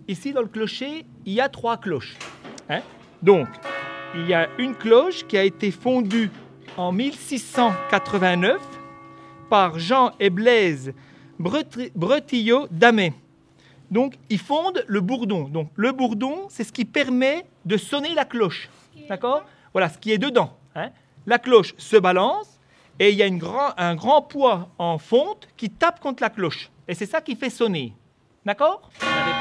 ici dans le clocher, il y a 3 cloches. Hein? Donc, il y a une cloche qui a été fondue en 1689 par Jean et Blaise Bretillot d'Amet. Donc, ils fondent le bourdon. Donc, le bourdon, c'est ce qui permet de sonner la cloche. D'accord ? Voilà, ce qui est dedans. Hein ? La cloche se balance et il y a un grand poids en fonte qui tape contre la cloche. Et c'est ça qui fait sonner. D'accord ?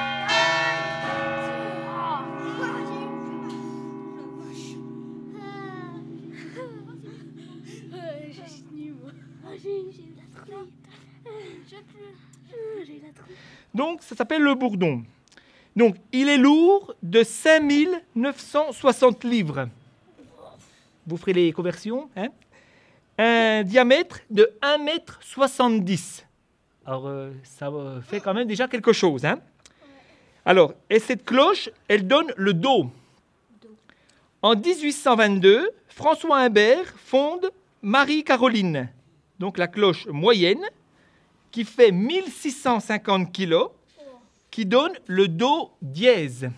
Donc, ça s'appelle le bourdon. Donc, il est lourd de 5960 livres. Vous ferez les conversions. Hein ? Un diamètre de 1,70 m. Alors, ça fait quand même déjà quelque chose. Hein ? Alors, et cette cloche, elle donne le do. En 1822, François Imbert fonde Marie-Caroline. Donc, la cloche moyenne, qui fait 1650 kg, qui donne le do dièse.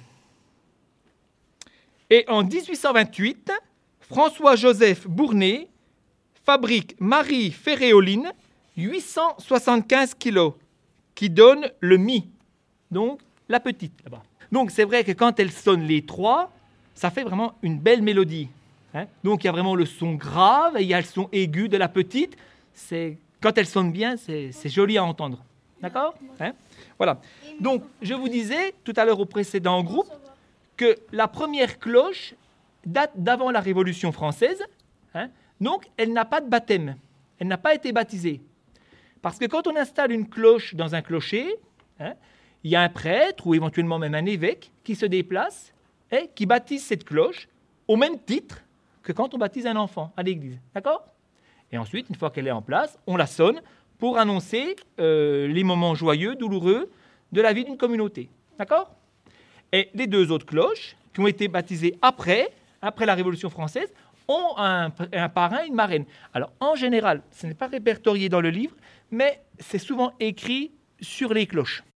Et en 1828, François-Joseph Bournet fabrique Marie Ferréoline, 875 kg, qui donne le mi, donc la petite là-bas. Donc c'est vrai que quand elle sonne les 3, ça fait vraiment une belle mélodie. Hein? Donc il y a vraiment le son grave et il y a le son aigu de la petite. Quand elle sonne bien, c'est joli à entendre. D'accord ? Hein ? Voilà. Donc je vous disais tout à l'heure au précédent groupe que la première cloche date d'avant la Révolution française. Hein ? Donc elle n'a pas de baptême. Elle n'a pas été baptisée. Parce que quand on installe une cloche dans un clocher, hein, il y a un prêtre ou éventuellement même un évêque qui se déplace et qui baptise cette cloche au même titre que quand on baptise un enfant à l'église. D'accord ? Et ensuite, une fois qu'elle est en place, on la sonne pour annoncer les moments joyeux, douloureux de la vie d'une communauté. D'accord ? Et les 2 autres cloches, qui ont été baptisées après la Révolution française, ont un parrain et une marraine. Alors, en général, ce n'est pas répertorié dans le livre, mais c'est souvent écrit sur les cloches.